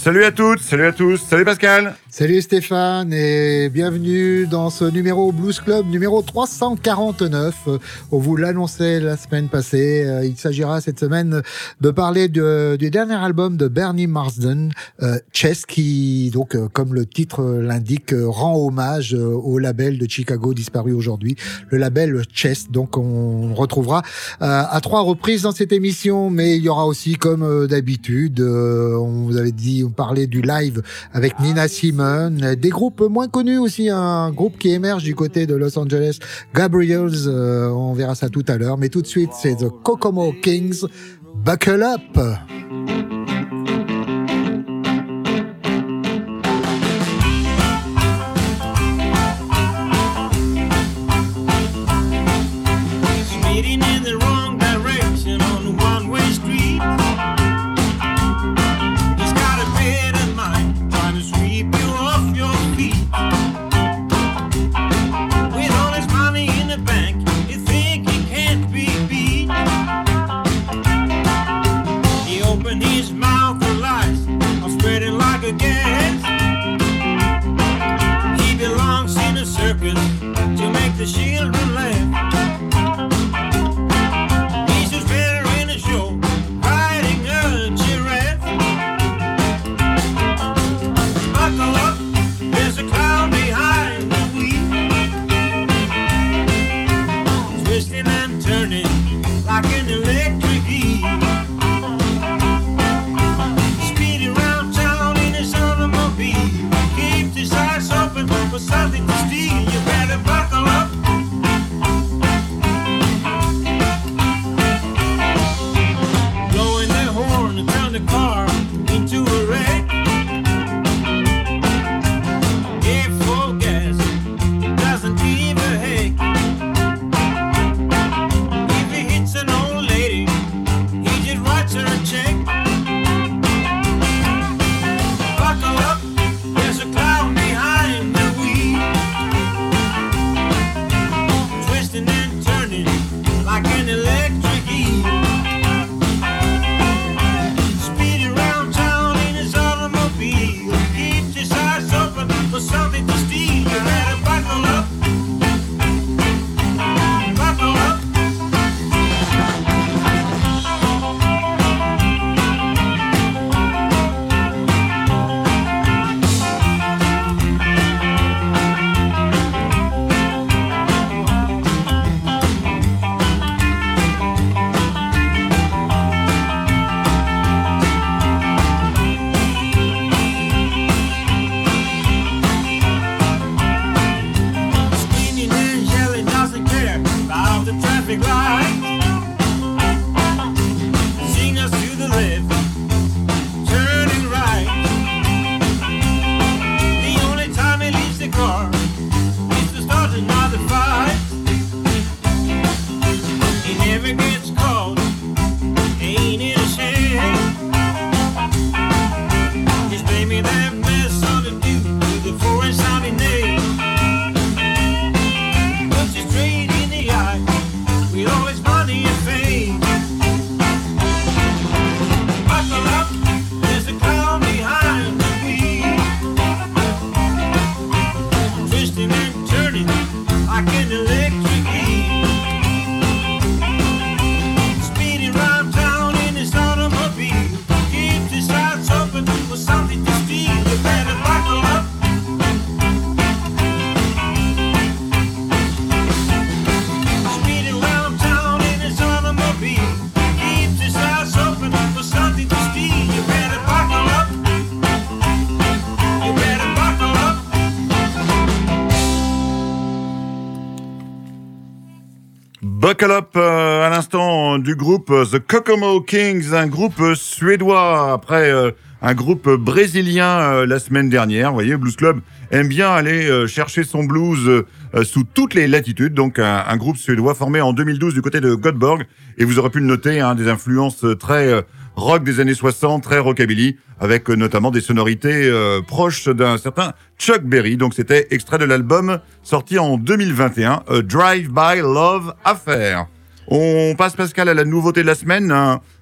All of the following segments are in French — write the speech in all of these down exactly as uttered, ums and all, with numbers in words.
Salut à toutes, salut à tous, salut Pascal. Salut Stéphane et bienvenue dans ce numéro Blues Club numéro trois cent quarante-neuf. On vous l'annonçait la semaine passée. Il s'agira cette semaine de parler de, du dernier album de Bernie Marsden, euh, Chess, qui, donc, euh, comme le titre l'indique, euh, rend hommage euh, au label de Chicago disparu aujourd'hui, le label Chess. Donc on retrouvera euh, à trois reprises dans cette émission, mais il y aura aussi, comme euh, d'habitude, euh, on vous avait dit, on parlait du live avec Nina Simone. Des groupes moins connus aussi, un groupe qui émerge du côté de Los Angeles, Gabriels, euh, on verra ça tout à l'heure, mais tout de suite c'est The Kokomo Kings, Buckle Up. The children laugh. He's just better in a show, riding a giraffe. Buckle up, there's a clown behind the wheel, twisting and turning like an electric eel. Speeding around town in his automobile, keeps his eyes open for something to steal. You better buckle up. Buckle Up euh, à l'instant du groupe The Kokomo Kings, un groupe suédois après euh, un groupe brésilien euh, la semaine dernière. Vous voyez, Blues Club aime bien aller euh, chercher son blues euh, sous toutes les latitudes. Donc un, un groupe suédois formé en deux mille douze du côté de Göteborg. Et vous aurez pu le noter, hein, des influences très euh, rock des années soixante, très rockabilly, avec euh, notamment des sonorités euh, proches d'un certain Chuck Berry. Donc c'était extrait de l'album sorti en deux mille vingt et un, A Drive-By Love Affair. On passe, Pascal, à la nouveauté de la semaine, un,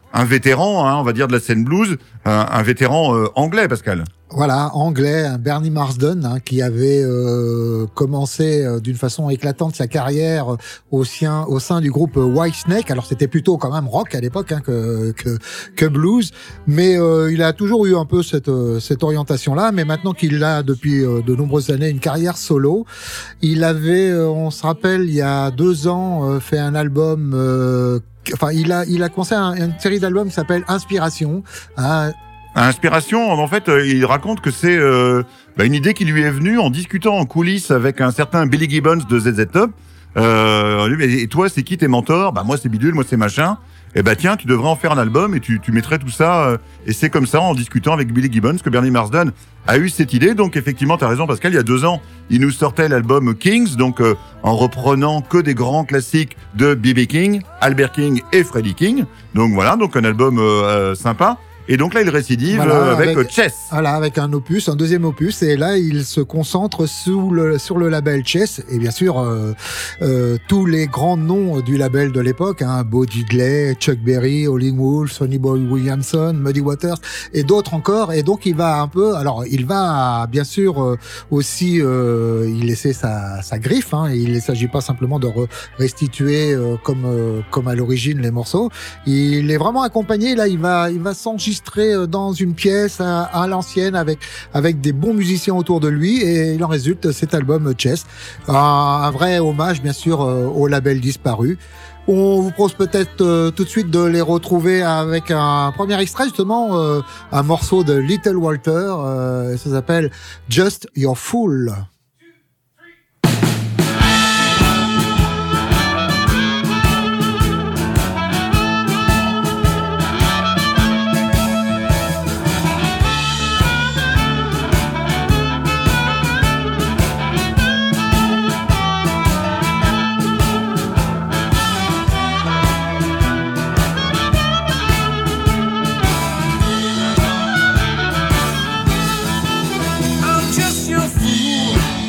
un vétéran, hein, on va dire, de la scène blues, un, un vétéran euh, anglais, Pascal. Voilà, anglais, un Bernie Marsden, hein, qui avait euh, commencé euh, d'une façon éclatante sa carrière au, sien, au sein du groupe Whitesnake. Alors c'était plutôt quand même rock à l'époque hein, que, que que blues, mais euh, il a toujours eu un peu cette cette orientation-là. Mais maintenant qu'il a depuis euh, de nombreuses années une carrière solo, il avait, euh, on se rappelle, il y a deux ans, euh, fait un album. Euh, enfin, il a il a commencé un, une série d'albums qui s'appelle Inspiration. Hein, Inspiration, en fait, euh, il raconte que c'est euh, bah, une idée qui lui est venue en discutant en coulisses avec un certain Billy Gibbons de Z Z Top. Euh, lui, et toi, c'est qui tes mentors? Bah moi, c'est Bidule, moi, c'est machin. Et bah tiens, tu devrais en faire un album et tu, tu mettrais tout ça. Euh, et c'est comme ça, en discutant avec Billy Gibbons, que Bernie Marsden a eu cette idée. Donc effectivement, t'as raison, Pascal. Il y a deux ans, il nous sortait l'album Kings, donc euh, en reprenant que des grands classiques de B B King, Albert King et Freddie King. Donc voilà, donc un album euh, euh, sympa. Et donc là, il récidive voilà, euh, avec, avec Chess. Voilà, avec un opus, un deuxième opus. Et là, il se concentre sous le, sur le label Chess. Et bien sûr, euh, euh, tous les grands noms du label de l'époque, hein, Bo Diddley, Chuck Berry, Howlin' Wolf, Sonny Boy Williamson, Muddy Waters et d'autres encore. Et donc, il va un peu... Alors, il va bien sûr euh, aussi euh, y laisser sa, sa griffe. Hein, il ne s'agit pas simplement de re- restituer euh, comme, euh, comme à l'origine les morceaux. Il est vraiment accompagné. Là, il va, il va s'enregistrer dans une pièce à, à l'ancienne avec avec des bons musiciens autour de lui et il en résulte cet album Chess, un, un vrai hommage bien sûr au label disparu. On vous propose peut-être euh, tout de suite de les retrouver avec un premier extrait justement, euh, un morceau de Little Walter, euh, ça s'appelle Just Your Fool. I'm just your fool.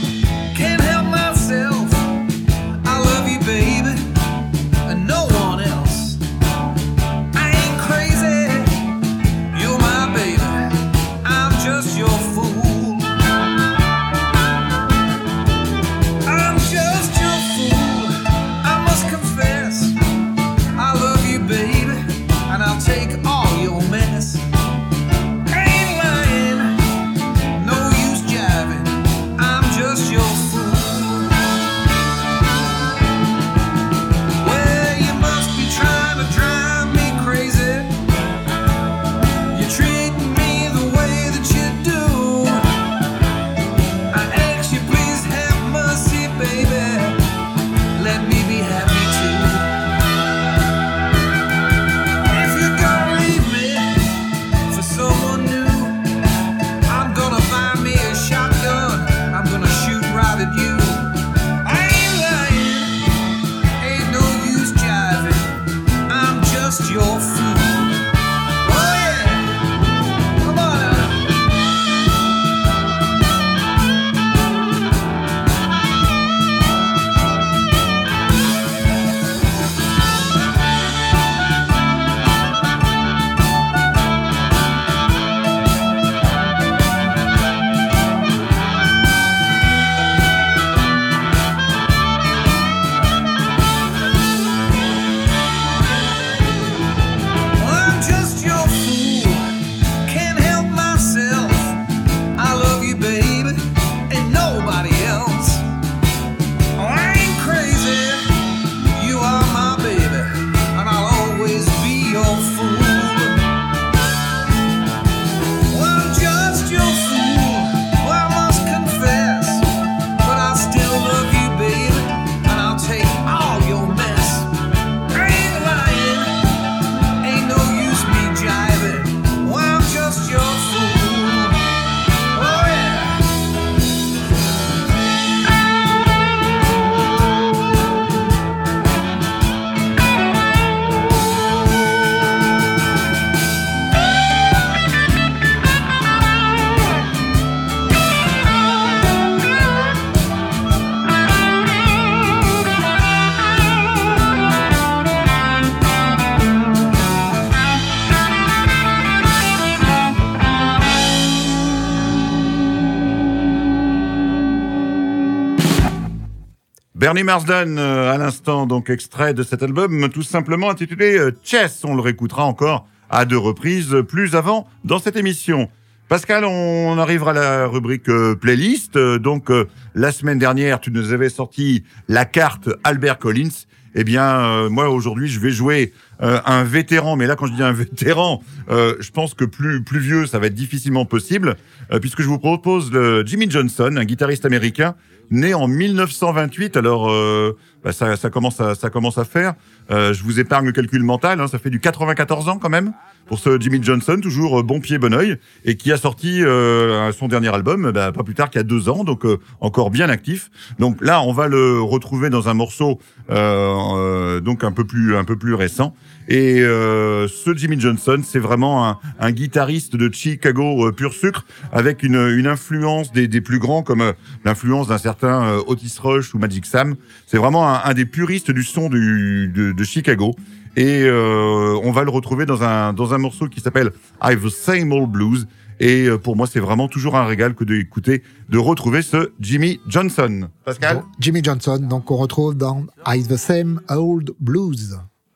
Bernie Marsden, euh, à l'instant, donc extrait de cet album, tout simplement intitulé euh, Chess. On le réécoutera encore à deux reprises plus avant dans cette émission. Pascal, on arrivera à la rubrique euh, playlist. Euh, donc, euh, la semaine dernière, tu nous avais sorti la carte Albert Collins. Eh bien, euh, moi, aujourd'hui, je vais jouer euh, un vétéran. Mais là, quand je dis un vétéran, euh, je pense que plus, plus vieux, ça va être difficilement possible, euh, puisque je vous propose le Jimmy Johnson, un guitariste américain, né en mille neuf cent vingt-huit. Alors, euh, bah, ça, ça, commence à, ça commence à faire. Euh, je vous épargne le calcul mental. Hein, ça fait du quatre-vingt-quatorze ans quand même pour ce Jimmy Johnson, toujours euh, bon pied, bon oeil, et qui a sorti euh, son dernier album bah, pas plus tard qu'il y a deux ans, donc euh, encore bien actif. Donc là, on va le retrouver dans un morceau euh, euh, donc un peu plus, un peu plus récent. Et euh, ce Jimmy Johnson, c'est vraiment un, un guitariste de Chicago euh, pur sucre, avec une, une influence des, des plus grands, comme euh, l'influence d'un certain euh, Otis Rush ou Magic Sam. C'est vraiment un, un des puristes du son du, de, de Chicago. Et euh, on va le retrouver dans un, dans un morceau qui s'appelle I've the Same Old Blues. Et euh, pour moi, c'est vraiment toujours un régal que d'écouter, de retrouver ce Jimmy Johnson. Pascal ? Bon, Jimmy Johnson, donc on retrouve dans I've the Same Old Blues.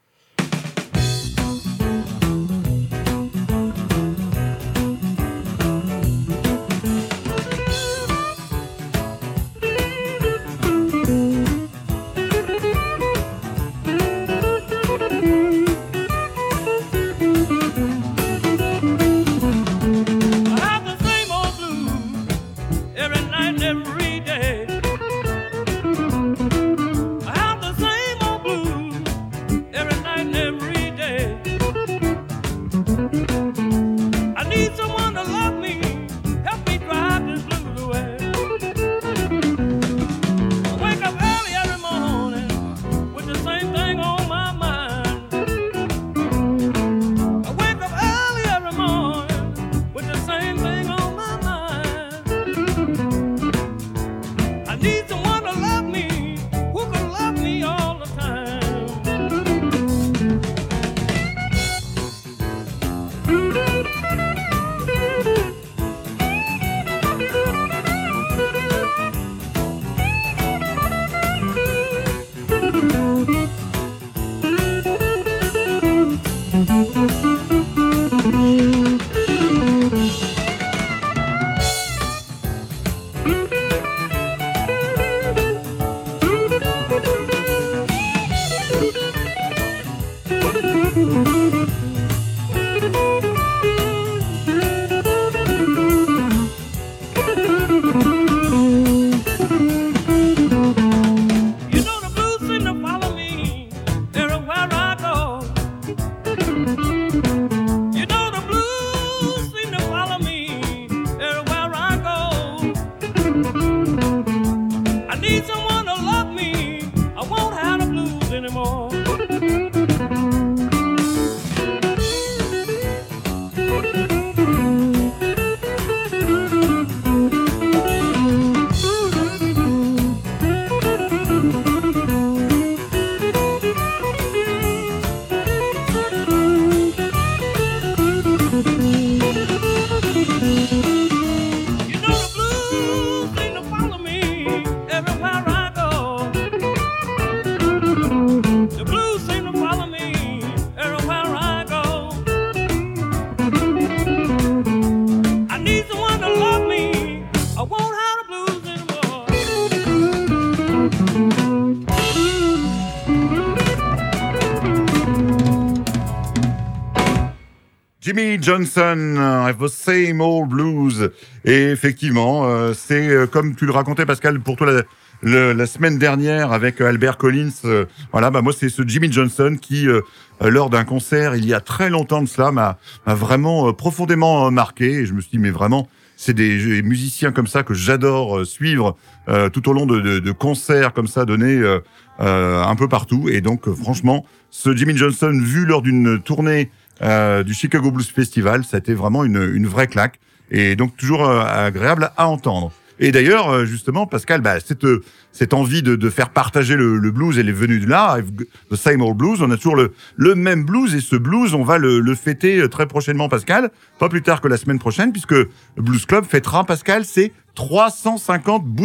Jimmy Johnson, I've the Same Old Blues. Et effectivement, euh, c'est euh, comme tu le racontais, Pascal, pour toi la, le, la semaine dernière avec Albert Collins. Euh, voilà, bah moi c'est ce Jimmy Johnson qui, euh, lors d'un concert il y a très longtemps de cela, m'a, m'a vraiment euh, profondément marqué. Et je me suis dit, mais vraiment, c'est des, des musiciens comme ça que j'adore euh, suivre euh, tout au long de, de, de concerts comme ça donnés euh, euh, un peu partout. Et donc, euh, franchement, ce Jimmy Johnson vu lors d'une tournée Euh, du Chicago Blues Festival, ça a été vraiment une, une vraie claque et donc toujours euh, agréable à entendre. Et d'ailleurs, euh, justement, Pascal, bah, cette, cette envie de, de faire partager le, le blues, elle est venue de là, The Same Old Blues. On a toujours le, le même blues et ce blues, on va le, le fêter très prochainement, Pascal, pas plus tard que la semaine prochaine, puisque le Blues Club fêtera, Pascal, ses trois cent cinquante bougies.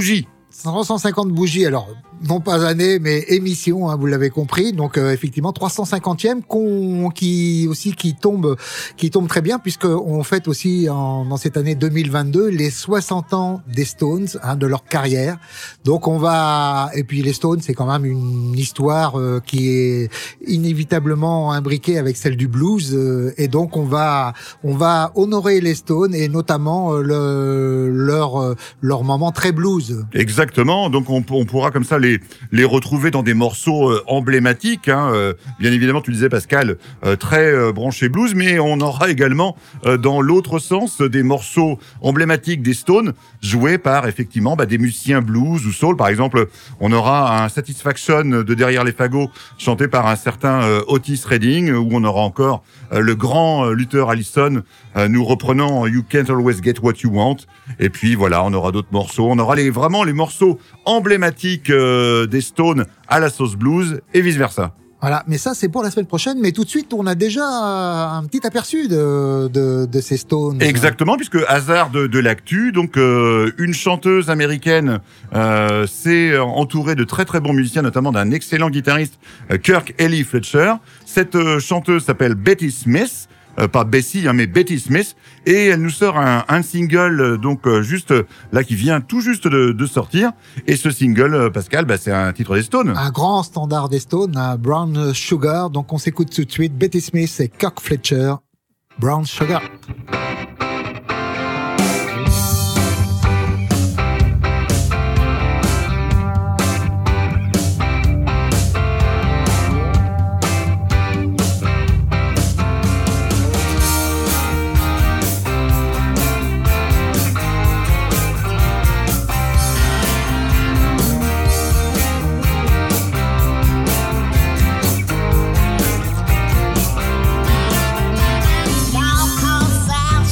trois cent cinquante bougies, alors non pas année, mais émission, hein, vous l'avez compris. Donc euh, effectivement, trois cent cinquantième qu'on, qui aussi qui tombe, qui tombe très bien puisque on fête aussi en, dans cette année deux mille vingt-deux les soixante ans des Stones, hein, de leur carrière. Donc on va, et puis les Stones, c'est quand même une histoire euh, qui est inévitablement imbriquée avec celle du blues, euh, et donc on va, on va honorer les Stones et notamment euh, le, leur, euh, leur moment très blues. Exactement. Donc on, on pourra comme ça les les retrouver dans des morceaux euh, emblématiques. Hein. Euh, bien évidemment, tu disais Pascal, euh, très euh, branché blues, mais on aura également euh, dans l'autre sens des morceaux emblématiques des Stones joués par effectivement bah, des musiciens blues ou soul. Par exemple, on aura un Satisfaction de Derrière les fagots chanté par un certain euh, Otis Redding, où on aura encore euh, le grand euh, Luther Allison euh, nous reprenant You Can't Always Get What You Want. Et puis voilà, on aura d'autres morceaux. On aura les, vraiment les morceaux emblématiques euh, des Stones à la sauce blues et vice versa. Voilà, mais ça c'est pour la semaine prochaine. Mais tout de suite, on a déjà un petit aperçu de de, de ces Stones. Exactement, puisque hasard de, de l'actu, donc euh, une chanteuse américaine euh, s'est entourée de très très bons musiciens, notamment d'un excellent guitariste, euh, Kirk Ellie Fletcher. Cette euh, chanteuse s'appelle Betty Smith. Euh, pas Bessie, hein, mais Betty Smith, et elle nous sort un, un single, euh, donc euh, juste euh, là qui vient tout juste de, de sortir. Et ce single, euh, Pascal, bah, c'est un titre des Stones. Un grand standard des Stones, un Brown Sugar. Donc on s'écoute tout de suite Betty Smith et Kirk Fletcher, Brown Sugar. Now come South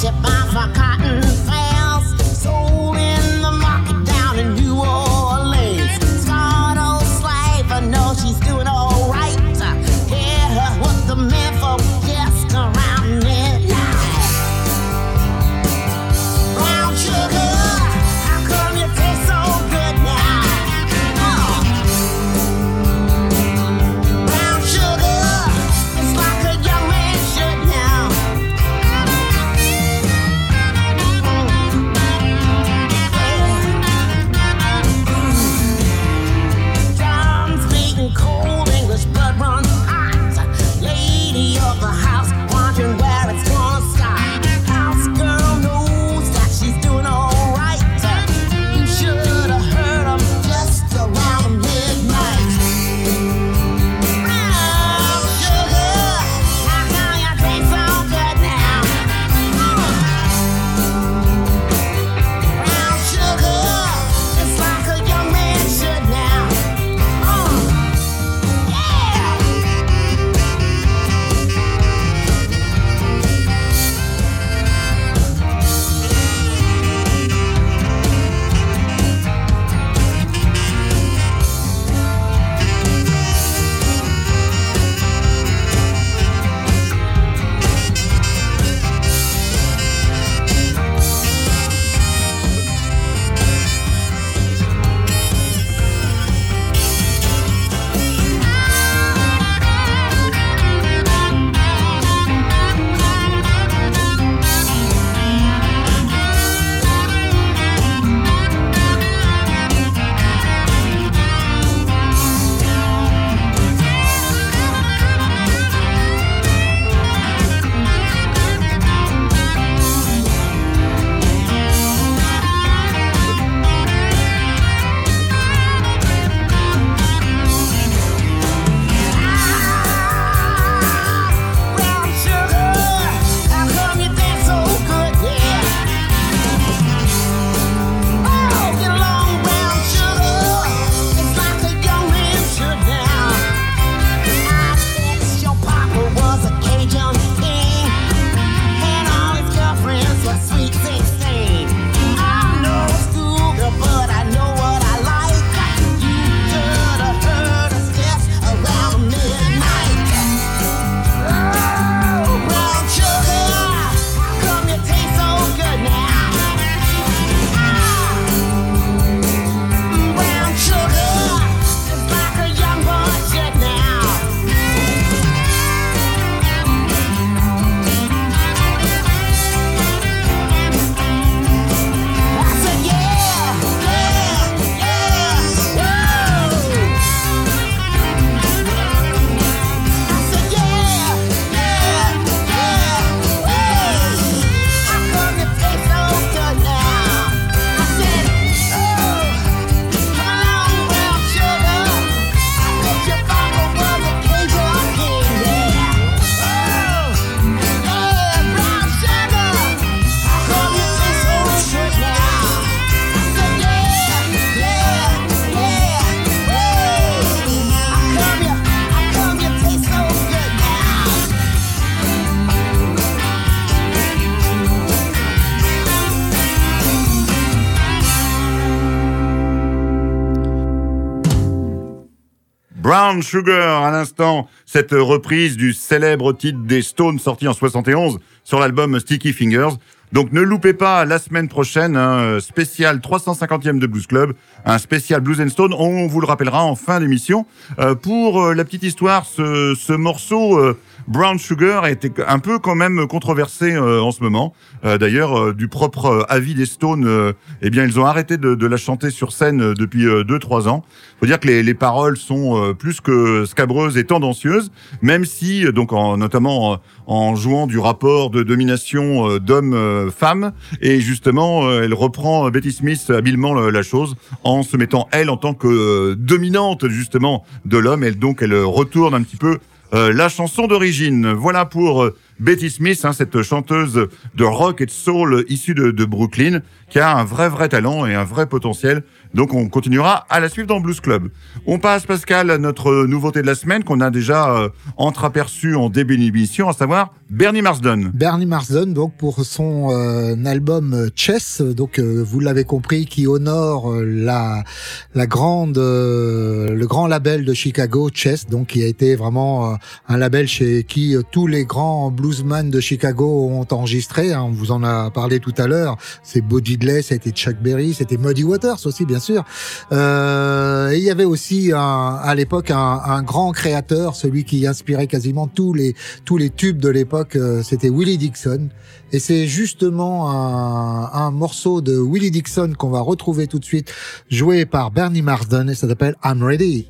Brown Sugar, à l'instant, cette reprise du célèbre titre des Stones sorti en soixante et onze sur l'album Sticky Fingers. Donc ne loupez pas la semaine prochaine un spécial trois cent cinquantième de Blues Club, un spécial Blues and Stone. On vous le rappellera en fin d'émission. Euh, pour euh, la petite histoire, ce, ce morceau euh, Brown Sugar a été un peu quand même controversé euh, en ce moment. Euh, d'ailleurs, euh, du propre euh, avis des Stones, euh, eh bien ils ont arrêté de, de la chanter sur scène euh, depuis deux trois ans. Faut dire que les, les paroles sont euh, plus que scabreuses et tendancieuses, même si euh, donc en, notamment en, en jouant du rapport de domination euh, d'homme euh, femme, et justement euh, elle reprend euh, Betty Smith habilement la, la chose en se mettant elle en tant que euh, dominante justement de l'homme, et donc elle retourne un petit peu euh, la chanson d'origine. Voilà pour euh, Betty Smith, hein, cette chanteuse de rock et de soul issue de, de Brooklyn, qui a un vrai vrai talent et un vrai potentiel. Donc on continuera à la suivre dans Blues Club. On passe, Pascal, à notre nouveauté de la semaine qu'on a déjà euh, entreaperçue en début d'émission, à savoir Bernie Marsden. Bernie Marsden, donc pour son euh, album Chess, donc euh, vous l'avez compris, qui honore euh, la la grande euh, le grand label de Chicago, Chess, donc qui a été vraiment euh, un label chez qui euh, tous les grands bluesmen de Chicago ont enregistré. Hein, on vous en a parlé tout à l'heure. C'est Bo Diddley, c'était Chuck Berry, c'était Muddy Waters aussi, bien sûr. Euh, et il y avait aussi un, à l'époque un, un grand créateur, celui qui inspirait quasiment tous les tous les tubes de l'époque, euh, c'était Willie Dixon. Et c'est justement un, un morceau de Willie Dixon qu'on va retrouver tout de suite, joué par Bernie Marsden, et ça s'appelle I'm Ready.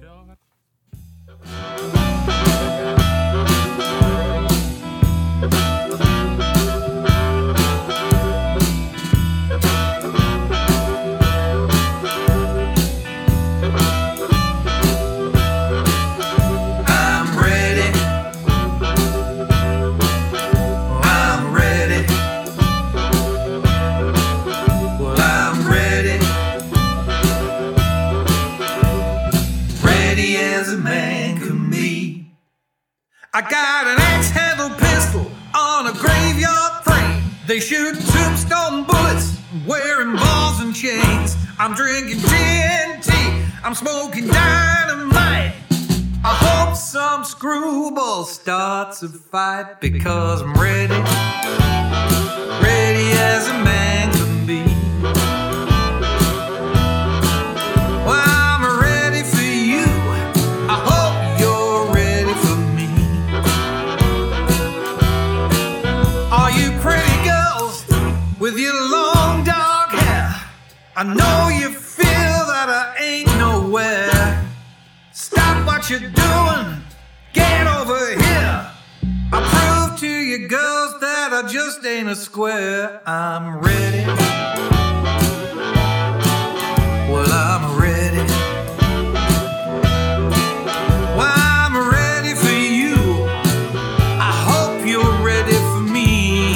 I got an axe-handled pistol on a graveyard frame. They shoot tombstone bullets, wearing balls and chains. I'm drinking T N T, I'm smoking dynamite. I hope some screwball starts a fight, because I'm ready, ready as a man can be. Well, I'm ready for you, I hope you're ready for me. All you pretty girls with your long dark hair, I know you feel that I ain't nowhere. Stop what you're doing, get over here. I prove to you girls that I just ain't a square. I'm ready, well I'm ready. Well, I'm ready for you, I hope you're ready for me.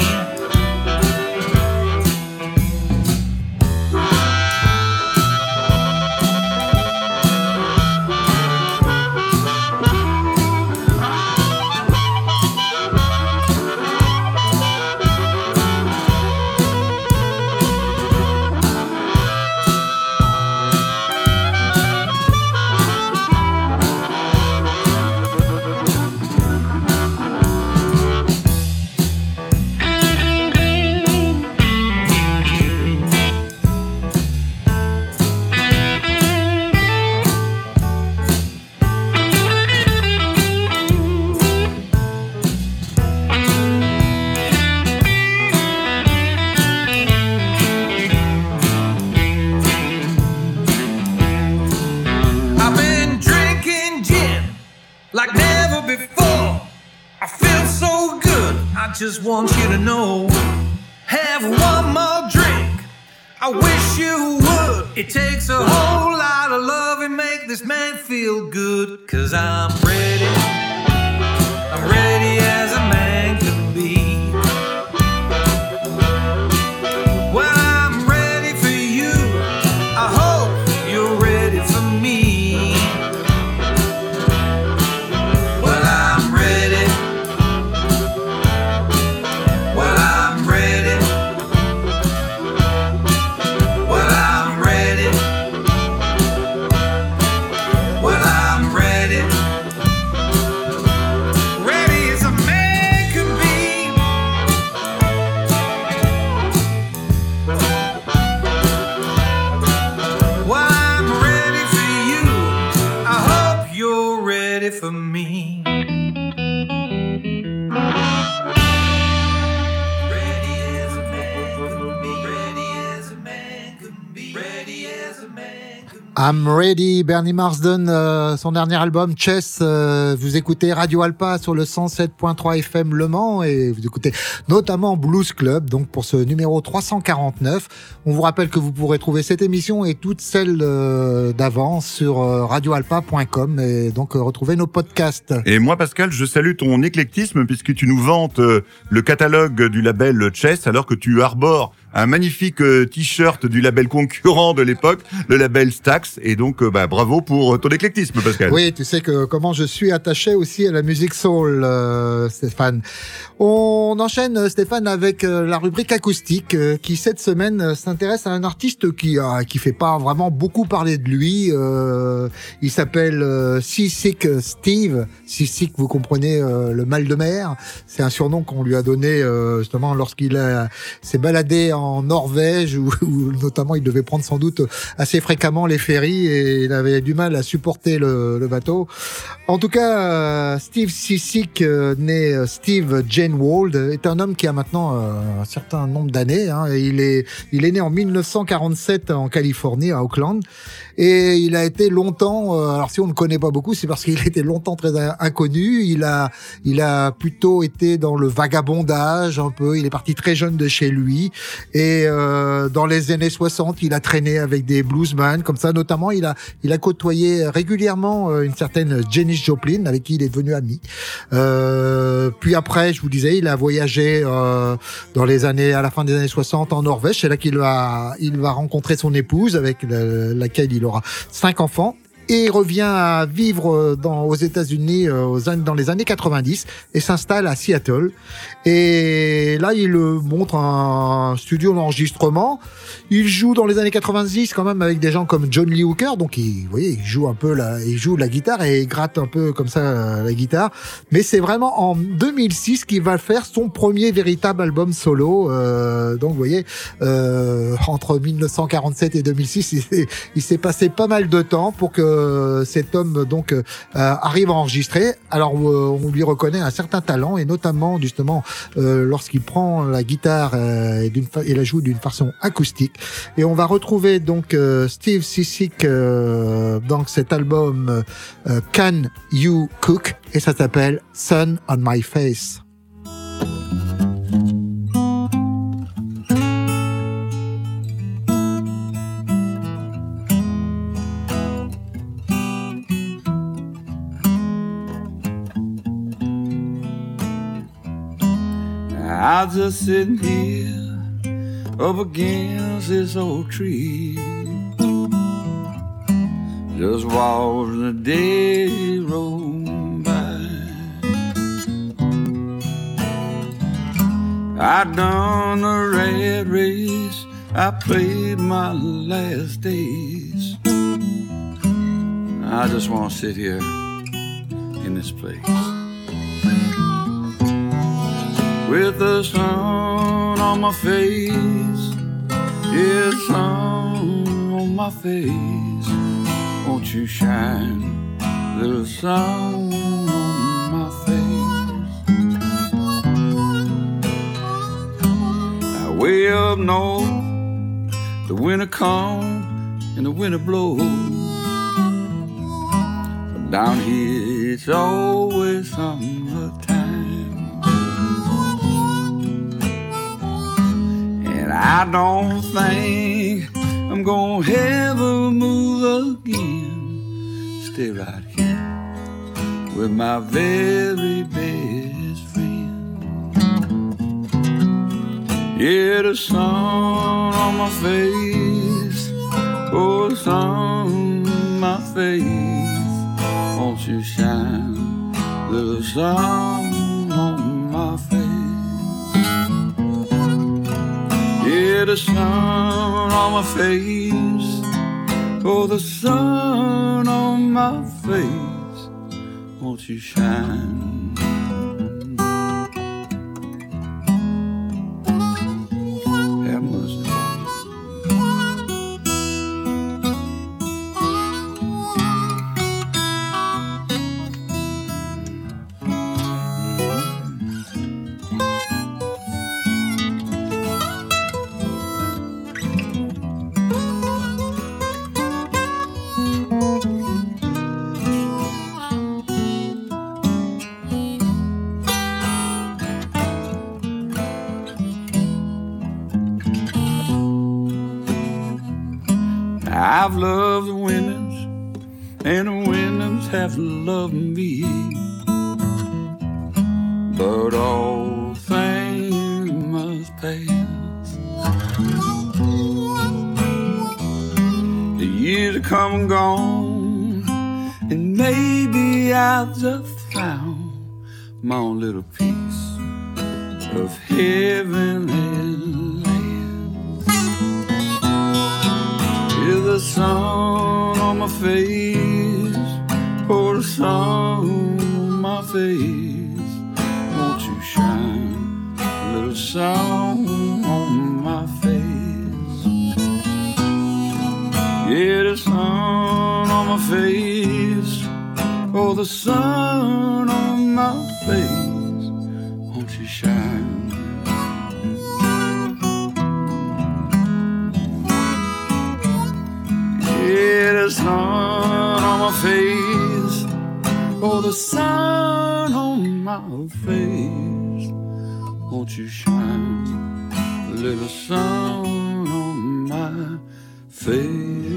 I've been drinking gin like never before. I feel so good, I just want you to know. Have one more drink, I wish you would. It takes a whole lot of love to make this man feel good. Cause I'm ready, I'm ready as a man can be. Well, I'm ready for you, I hope you're ready for me. Well, I'm ready, well, I'm ready, well, I'm ready, well, I'm ready. for me. Ready as a man can be. Ready as a man can be. Ready as a man can be. I'm Ready, Bernie Marsden, euh, son dernier album, Chess. Euh, vous écoutez Radio Alpa sur le cent sept point trois F M Le Mans et vous écoutez notamment Blues Club, donc pour ce numéro trois cent quarante-neuf. On vous rappelle que vous pourrez trouver cette émission et toutes celles euh, d'avant sur euh, radio alpa point com et donc euh, retrouver nos podcasts. Et moi, Pascal, je salue ton éclectisme puisque tu nous vantes euh, le catalogue du label Chess alors que tu arbores un magnifique euh, t-shirt du label concurrent de l'époque, le label Stax. Et donc, euh, bah, bravo pour ton éclectisme, Pascal. Oui, tu sais que comment je suis attaché aussi à la musique soul, euh, Stéphane. On enchaîne, Stéphane, avec euh, la rubrique acoustique euh, qui, cette semaine, euh, s'intéresse à un artiste qui euh, qui fait pas vraiment beaucoup parler de lui. Euh, il s'appelle euh, Seasick Steve. Seasick, vous comprenez, euh, le mal de mer. C'est un surnom qu'on lui a donné euh, justement lorsqu'il a, s'est baladé en en Norvège où, où notamment il devait prendre sans doute assez fréquemment les ferries et il avait du mal à supporter le, le bateau. En tout cas, euh, Steve Seasick, euh, né Steve Jane Wald, est un homme qui a maintenant euh, un certain nombre d'années. Hein, et il est il est né en mille neuf cent quarante-sept en Californie, à Oakland, et il a été longtemps. Euh, alors si on ne connaît pas beaucoup, c'est parce qu'il a été longtemps très inconnu. Il a il a plutôt été dans le vagabondage un peu. Il est parti très jeune de chez lui. Et euh, dans les années soixante, il a traîné avec des bluesmen comme ça. Notamment, il a il a côtoyé régulièrement euh, une certaine Janis Joplin avec qui il est devenu ami. Euh, puis après, je vous disais, il a voyagé euh, dans les années à la fin des années soixante en Norvège. C'est là qu'il va il va rencontrer son épouse avec la, laquelle il aura cinq enfants. Et il revient à vivre dans, aux États-Unis euh, aux, dans les années quatre-vingt-dix et s'installe à Seattle. Et là, il montre un studio d'enregistrement. Il joue dans les années quatre-vingt-dix quand même avec des gens comme John Lee Hooker. Donc, il, vous voyez, il joue un peu la, il joue de la guitare et il gratte un peu comme ça la guitare. Mais c'est vraiment en deux mille six qu'il va faire son premier véritable album solo. Euh, donc, vous voyez, euh, entre mille neuf cent quarante-sept et deux mille six, il s'est, il s'est passé pas mal de temps pour que cet homme donc euh, arrive à enregistrer. Alors euh, on lui reconnaît un certain talent et notamment justement euh, lorsqu'il prend la guitare euh, et, d'une fa- et la joue d'une façon acoustique. Et on va retrouver donc euh, Steve Seasick euh, dans cet album euh, Can You Cook et ça s'appelle Sun on My Face. I'm just sitting here up against this old tree, just watching the day roll by. I done the rat race, I played my last days. I just want to sit here in this place with the sun on my face, yeah, sun on my face. Won't you shine, little sun on my face? Now way up north, the winter comes and the winter blows. But down here it's always summertime. I don't think I'm gonna ever move again. Stay right here with my very best friend. Yeah, the sun on my face, oh, the sun on my face. Won't you shine, little sun on my face? Yeah, the sun on my face, oh, the sun on my face. Won't you shine? Have mercy. I've loved the women's, and the women's have loved me. But all things must pass. The years have come and gone, and maybe I've just found my own little piece of heaven and land. Is the sun on my face, or the sun on my face? Won't you shine a little sun on my face? Yeah, the sun on my face, oh, the sun on my face, won't you shine? Yeah, the sun on my face, oh, the sun on my face, won't you shine? A little sun on my face.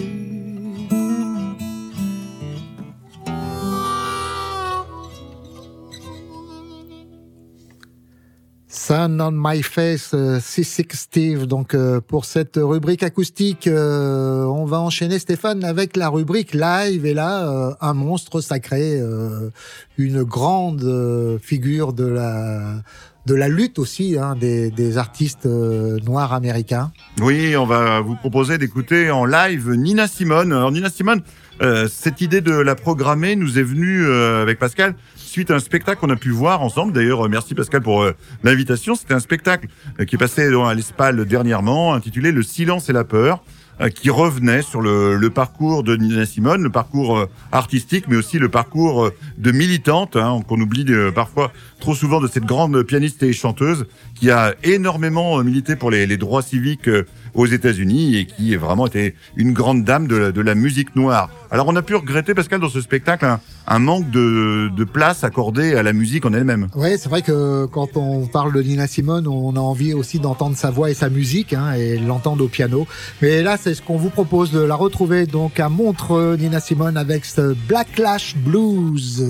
Sun on My Face, euh, C six Steve. Donc euh, pour cette rubrique acoustique, euh, on va enchaîner, Stéphane, avec la rubrique live. Et là, euh, un monstre sacré, euh, une grande euh, figure de la de la lutte aussi, hein, des, des artistes euh, noirs américains. Oui, on va vous proposer d'écouter en live Nina Simone. Alors Nina Simone, euh, cette idée de la programmer nous est venue euh, avec Pascal suite à un spectacle qu'on a pu voir ensemble. D'ailleurs, merci Pascal pour euh, l'invitation. C'était un spectacle euh, qui est passé à l'Espal dernièrement, intitulé Le silence et la peur, euh, qui revenait sur le, le parcours de Nina Simone, le parcours euh, artistique, mais aussi le parcours euh, de militante, hein, qu'on oublie euh, parfois trop souvent, de cette grande pianiste et chanteuse qui a énormément milité pour les, les droits civiques euh, aux États-Unis et qui est vraiment été une grande dame de la, de la musique noire. Alors on a pu regretter, Pascal, dans ce spectacle, un, un manque de, de place accordée à la musique en elle-même. Oui, c'est vrai que quand on parle de Nina Simone, on a envie aussi d'entendre sa voix et sa musique, hein, et l'entendre au piano. Mais là, c'est ce qu'on vous propose de la retrouver donc à Montreux, Nina Simone, avec ce Blacklash Blues.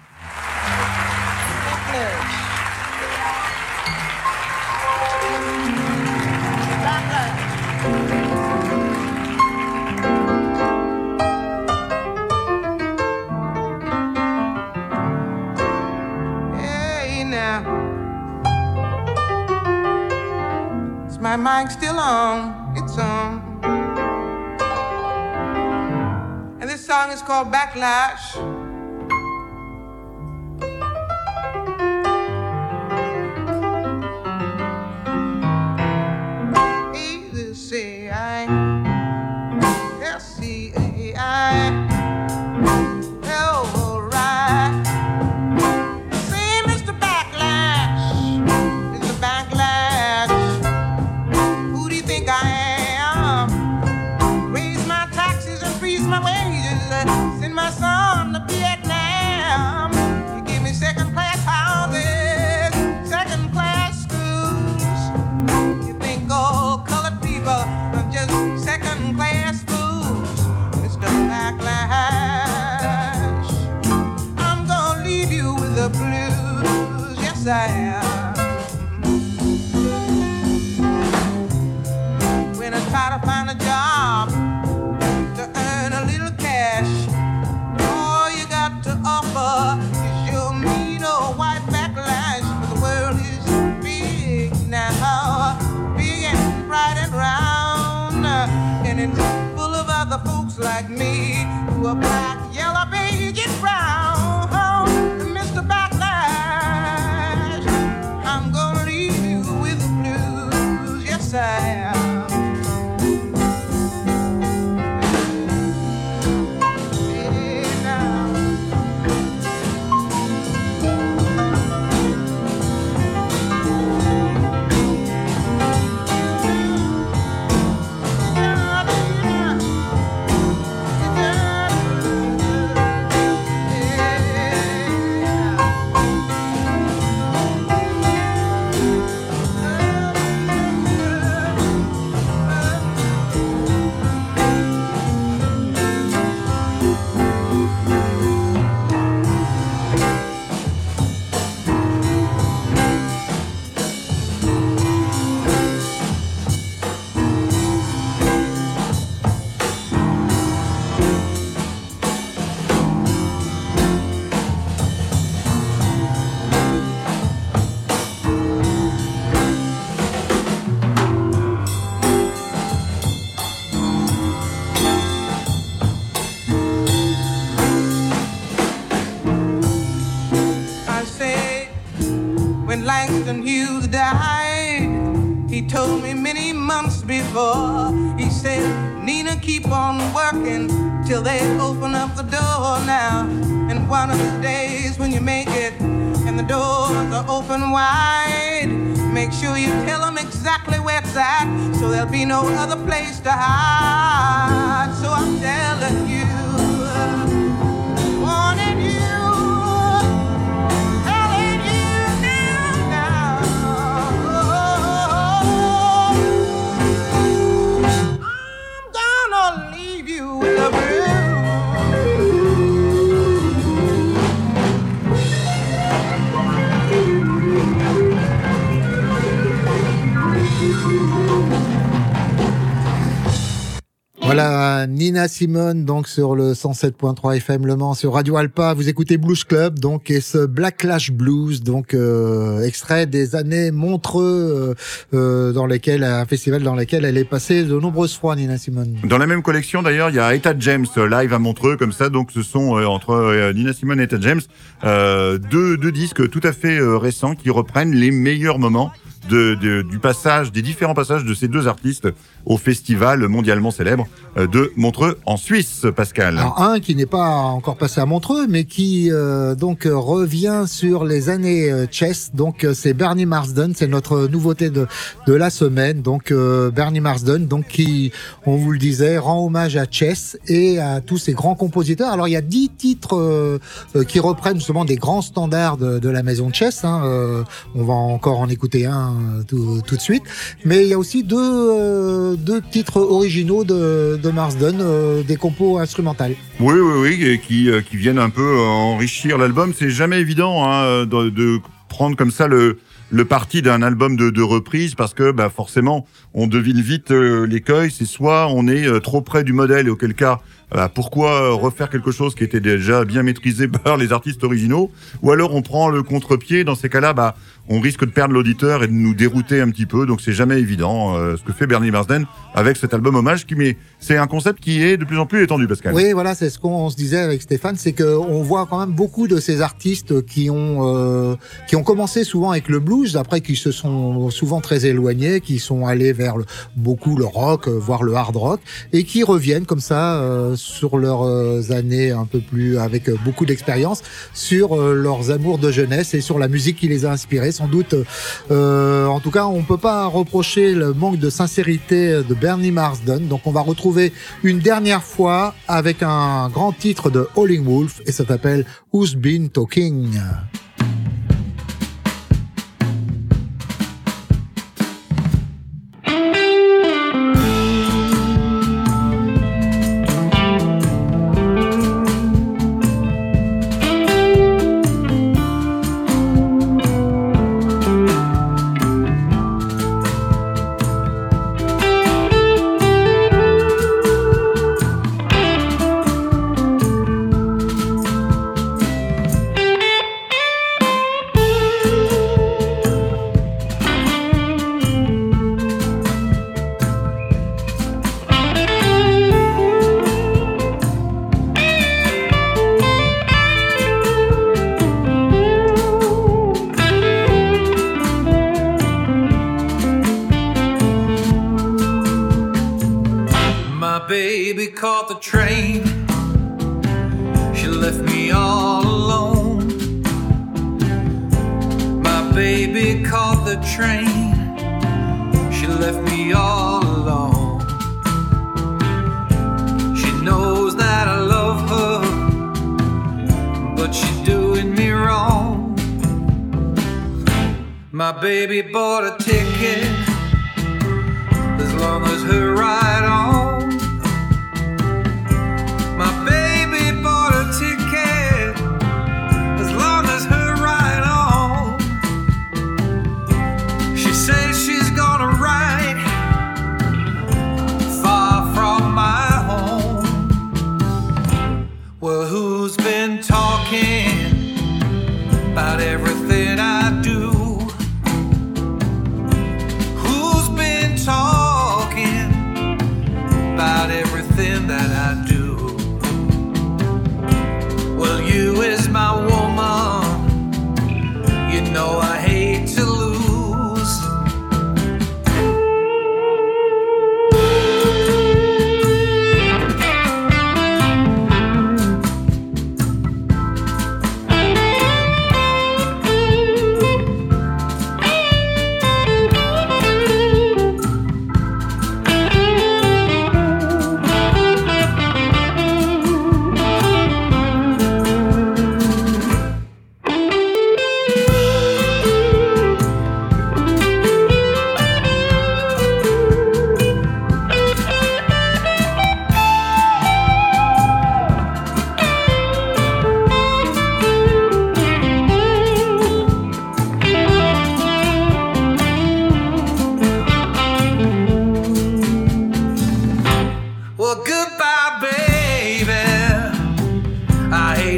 My mic's still on, it's on. And this song is called Backlash. E Z C I S C A I I am. When I try to find a job to earn a little cash, all you got to offer is your mean old white backlash. For the world is big now, big and bright and round, and it's full of other folks like me who are black, yellow, beige, and brown. Mister Backlash, I'm gonna leave you with the blues, yes I am. Yeah, now. Yeah, yeah. when Langston Hughes died, he told me many months before, he said, Nina, keep on working till they open up the door now. And one of the days when you make it and the doors are open wide, make sure you tell them exactly where it's at, so there'll be no other place to hide. So I'm telling you, warning you, telling you now, I'm gonna leave you with a blues. Voilà, Nina Simone, donc sur le cent sept point trois F M Le Mans, sur Radio Alpa. Vous écoutez Blues Club, donc, et ce Blacklash Blues, donc euh, extrait des années Montreux, euh, euh, dans lesquelles un festival dans lequel elle est passée de nombreuses fois, Nina Simone. Dans la même collection, d'ailleurs, il y a Etta James live à Montreux, comme ça. Donc, ce sont euh, entre euh, Nina Simone et Etta James euh, deux, deux disques tout à fait euh, récents qui reprennent les meilleurs moments de, de, du passage, des différents passages de ces deux artistes au festival mondialement célèbre de Montreux en Suisse, Pascal. Alors un qui n'est pas encore passé à Montreux, mais qui euh, donc revient sur les années euh, Chess. Donc euh, c'est Bernie Marsden, c'est notre nouveauté de de la semaine. Donc euh, Bernie Marsden, donc qui, on vous le disait, rend hommage à Chess et à tous ces grands compositeurs. Alors il y a dix titres euh, euh, qui reprennent justement des grands standards de, de la maison Chess. Hein. Euh, on va encore en écouter un euh, tout, tout de suite, mais il y a aussi deux euh, deux titres originaux de, de Marsden, euh, des compos instrumentales. Oui, oui, oui, et qui, euh, qui viennent un peu enrichir l'album. C'est jamais évident hein, de, de prendre comme ça le, le parti d'un album de, de reprise, parce que bah, forcément, on devine vite euh, l'écueil. C'est soit on est euh, trop près du modèle, et auquel cas, bah, pourquoi refaire quelque chose qui était déjà bien maîtrisé par les artistes originaux, ou alors on prend le contre-pied. Dans ces cas-là, bah, on risque de perdre l'auditeur et de nous dérouter un petit peu. Donc c'est jamais évident euh, ce que fait Bernie Marsden avec cet album hommage, qui mais c'est un concept qui est de plus en plus étendu, Pascal. Oui, voilà, c'est ce qu'on se disait avec Stéphane, c'est que on voit quand même beaucoup de ces artistes qui ont euh, qui ont commencé souvent avec le blues, après qui se sont souvent très éloignés, qui sont allés vers le, beaucoup le rock, voire le hard rock, et qui reviennent comme ça euh, sur leurs euh, années un peu plus, avec euh, beaucoup d'expérience, sur euh, leurs amours de jeunesse et sur la musique qui les a inspirés. Sans doute, euh, en tout cas, on peut pas reprocher le manque de sincérité de Bernie Marsden. Donc, on va retrouver une dernière fois avec un grand titre de Howlin' Wolf, et ça s'appelle Who's Been Talking. Baby caught the train. She left me all alone. My baby caught the train. She left me all alone. She knows that I love her, but she's doing me wrong. My baby bought a ticket as long as her ride on. My baby bought a ticket as long as her ride on. She says she's gonna ride far from my home. Well, who's been talking about everything I do? Who's been talking about everything that I do? Well, you is my woman. You know I hate to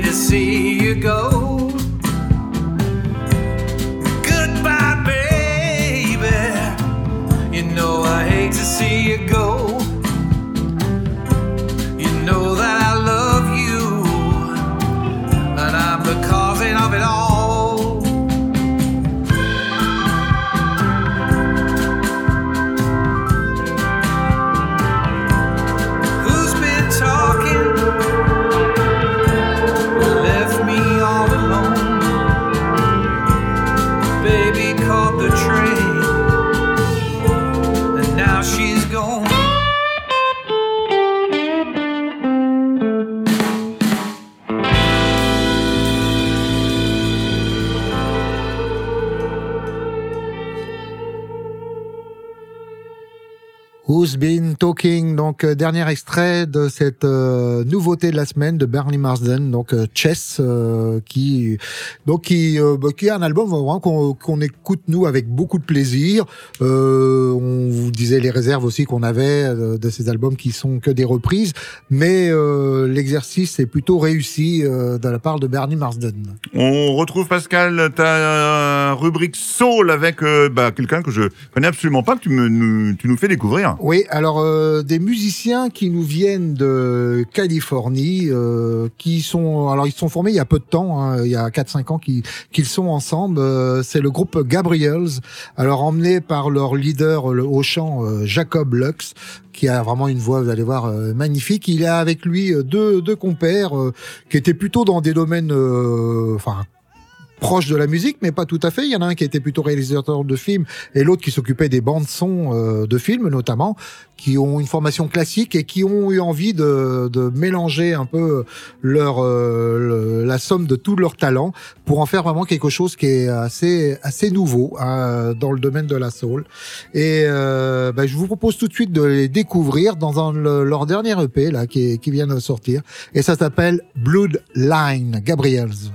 to see you go. Goodbye, baby. You know I hate to see you go. You know that I love you, and I'm the cause of it all. Who's Been Talking, donc euh, dernier extrait de cette euh, nouveauté de la semaine de Barney Marsden, donc euh, Chess, euh, qui donc qui euh, bah, qui est un album vraiment qu'on, qu'on écoute nous avec beaucoup de plaisir. Euh, on vous disait les réserves aussi qu'on avait euh, de ces albums qui sont que des reprises, mais euh, l'exercice est plutôt réussi euh, de la part de Barney Marsden. On retrouve Pascal ta rubrique Soul avec euh, bah, quelqu'un que je connais absolument pas, que tu me nous, tu nous fais découvrir. Oui, alors euh, des musiciens qui nous viennent de Californie, euh, qui sont, alors ils se sont formés il y a peu de temps, hein, il y a quatre cinq ans qu'ils, qu'ils sont ensemble. Euh, c'est le groupe Gabriels, alors emmené par leur leader le, au chant euh, Jacob Lux, qui a vraiment une voix, vous allez voir, euh, magnifique. Il a avec lui deux deux compères euh, qui étaient plutôt dans des domaines, euh, enfin. proche de la musique, mais pas tout à fait. Il y en a un qui était plutôt réalisateur de films et l'autre qui s'occupait des bandes son euh, de films notamment, qui ont une formation classique et qui ont eu envie de, de mélanger un peu leur euh, le, la somme de tous leurs talents pour en faire vraiment quelque chose qui est assez assez nouveau hein, dans le domaine de la soul. Et euh, bah, je vous propose tout de suite de les découvrir dans un, le, leur dernier E P là qui, qui vient de sortir et ça s'appelle Bloodline, Gabriels.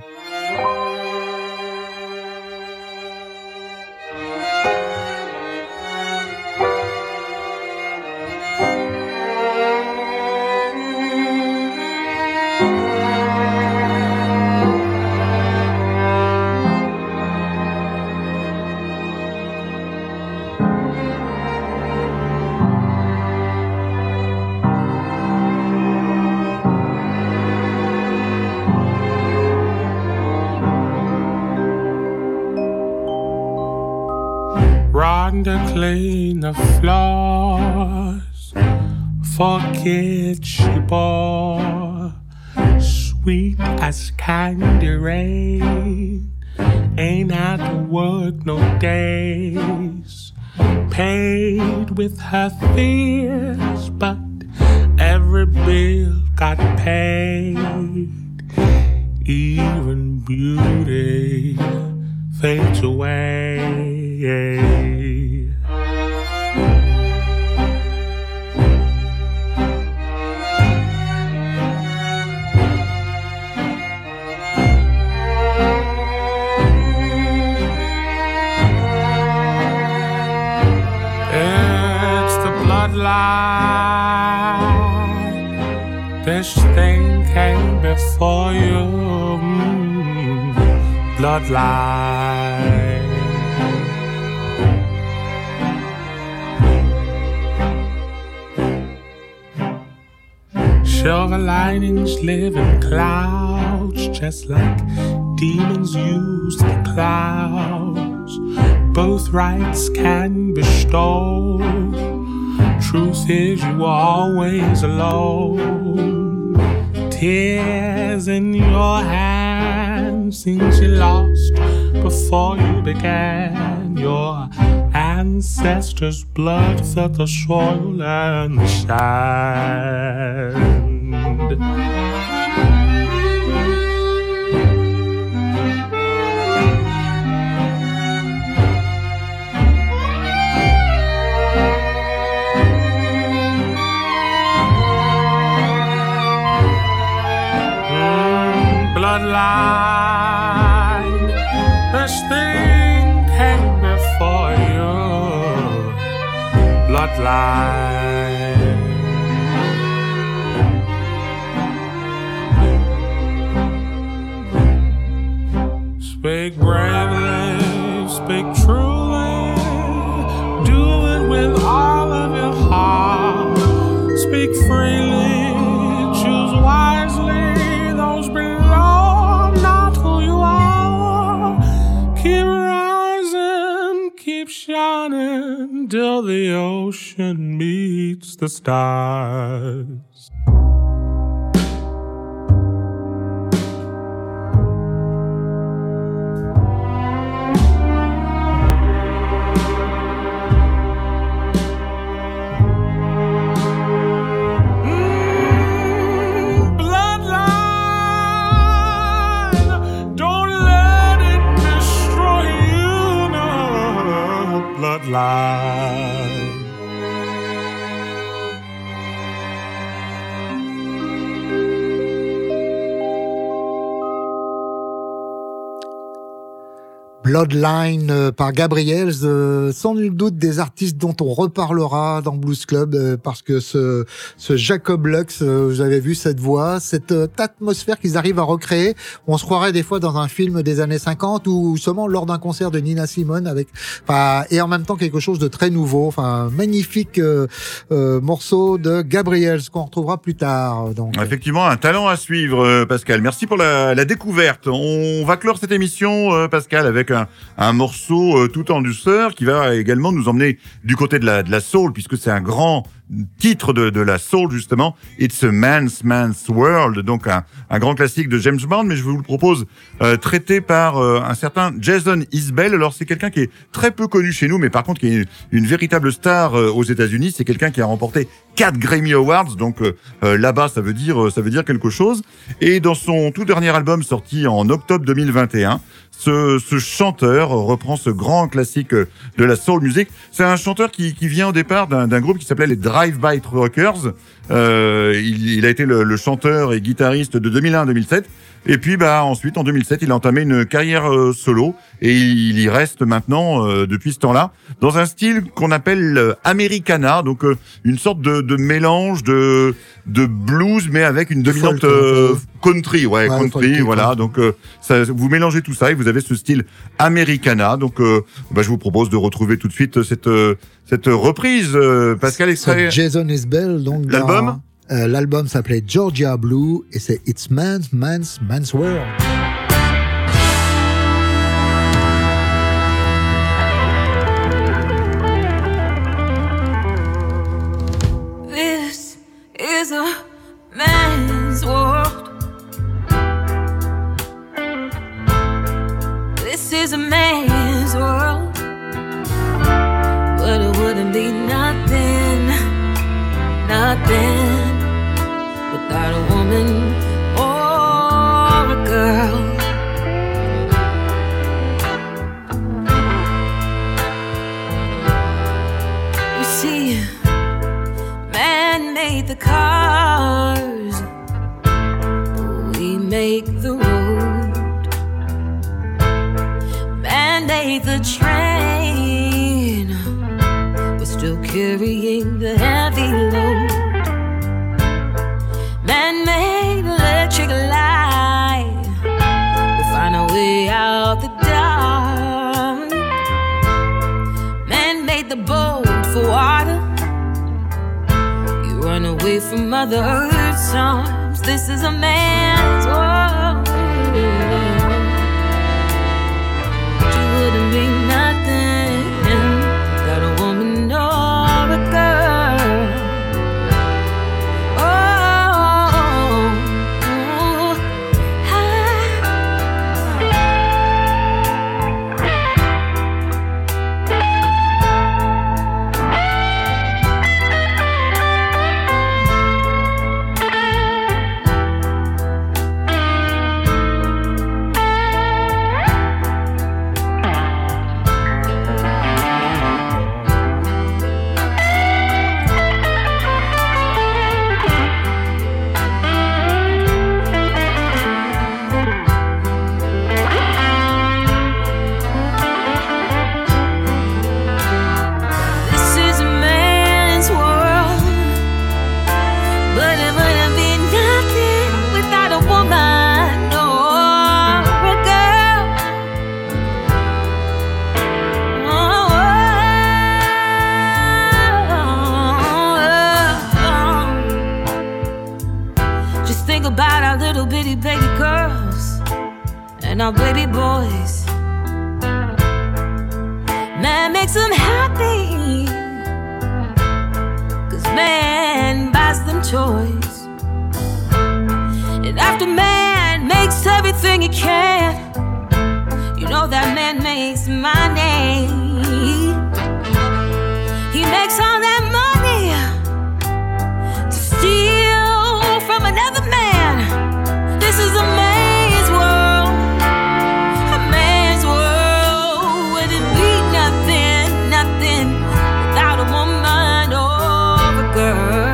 To clean the floors, forget she bore, sweet as candy rain, ain't had to work no days, paid with her fears, but every bill got paid, even beauty fades away. This thing came before you, mm, bloodline. Silver linings live in clouds, just like demons use the clouds. Both rights can bestow. Truth is you were always alone. Tears in your hands, things you lost before you began. Your ancestors' blood felt the soil and the sand. Bloodline, this thing came before you. Bloodline. Speak bravely, speak truly, do it with all of your heart. Speak freely, choose wisely, those below not who you are. Keep rising, keep shining, till the ocean meets the stars. Bloodline. Bloodline euh, par Gabriels, euh, sans nul doute des artistes dont on reparlera dans Blues Club, euh, parce que ce, ce Jacob Lux, euh, vous avez vu cette voix, cette euh, atmosphère qu'ils arrivent à recréer. On se croirait des fois dans un film des années cinquante ou seulement lors d'un concert de Nina Simone, avec, enfin, et en même temps quelque chose de très nouveau. Enfin, magnifique euh, euh, morceau de Gabriels qu'on retrouvera plus tard. Donc, effectivement, un talent à suivre, euh, Pascal. Merci pour la, la découverte. On va clore cette émission, euh, Pascal, avec un, un morceau euh, tout en douceur qui va également nous emmener du côté de la, de la soul, puisque c'est un grand titre de, de la soul, justement. It's a Man's Man's World, donc un, un grand classique de James Bond, mais je vous le propose euh, traité par euh, un certain Jason Isbell. Alors c'est quelqu'un qui est très peu connu chez nous, mais par contre qui est une, une véritable star euh, aux États-Unis. C'est quelqu'un qui a remporté quatre Grammy Awards, donc euh, euh, là-bas ça veut dire ça veut dire quelque chose. Et dans son tout dernier album sorti en octobre deux mille vingt et un, ce, ce chanteur reprend ce grand classique de la soul music. C'est un chanteur qui, qui vient au départ d'un, d'un groupe qui s'appelait les Drive-By Truckers. Euh, il, il a été le, le chanteur et guitariste de deux mille un à deux mille sept. Et puis bah ensuite en deux mille sept, il a entamé une carrière euh, solo et il y reste maintenant euh, depuis ce temps-là dans un style qu'on appelle euh, Americana, donc euh, une sorte de, de mélange de de blues mais avec une dominante euh, country, ouais, ouais country, folk, voilà. Ouais. Donc euh, ça, vous mélangez tout ça et vous avez ce style Americana. Donc euh, bah, je vous propose de retrouver tout de suite cette euh, cette reprise, euh, Pascal extrait. Jason Isbell, donc l'album. Dans... Euh, l'album s'appelait Georgia Blue et c'est It's Man's Man's Man's World. This is a man's world. This is a man's world. But it wouldn't be nothing, nothing without a woman or a girl. You see, man made the cars, but we make the road. Man made the train, we're still carrying the heavy load. Man-made electric light, we'll find a way out the dark. Man made the boat for water, you run away from Mother Earth's arms. This is a man's world. But you wouldn't be nothing without a woman or a girl. and our baby boys. Man makes them happy, 'cause man buys them toys. And after man makes everything he can, you know that man makes money. He makes all that money to steal from another man. This is a man's world, a man's world, where there be nothing, nothing without a woman or a girl.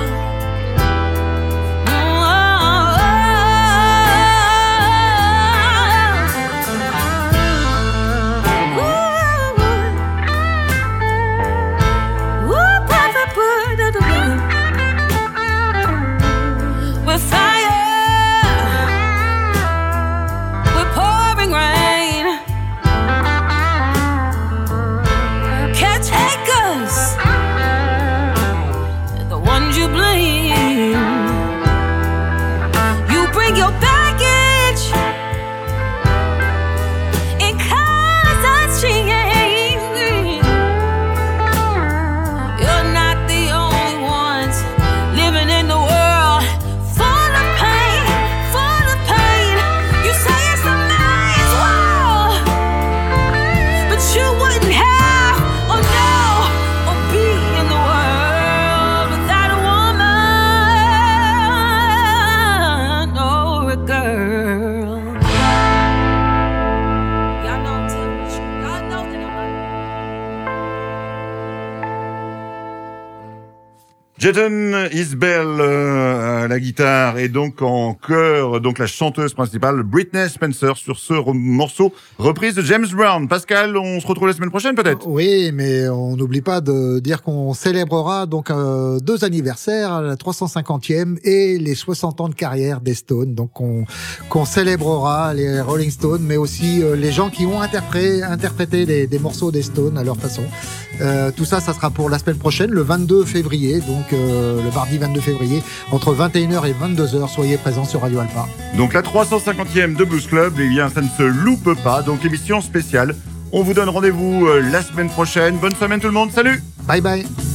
Jeten Isbell euh, à la guitare et donc en chœur, donc la chanteuse principale Britney Spencer sur ce re- morceau reprise de James Brown. Pascal, on se retrouve la semaine prochaine peut-être? Oui, mais on n'oublie pas de dire qu'on célébrera donc euh, deux anniversaires, la trois cent cinquantième et les soixante ans de carrière des Stones. Donc on qu'on célébrera les Rolling Stones, mais aussi euh, les gens qui ont interprété, interprété des, des morceaux des Stones à leur façon. Euh, tout ça, ça sera pour la semaine prochaine, le vingt-deux février, donc euh, le mardi vingt-deux février, entre vingt et une heures et vingt-deux heures. Soyez présents sur Radio Alpa. Donc la trois cent cinquantième de Blues Club, eh bien ça ne se loupe pas, donc émission spéciale. On vous donne rendez-vous euh, la semaine prochaine. Bonne semaine tout le monde, salut! Bye bye!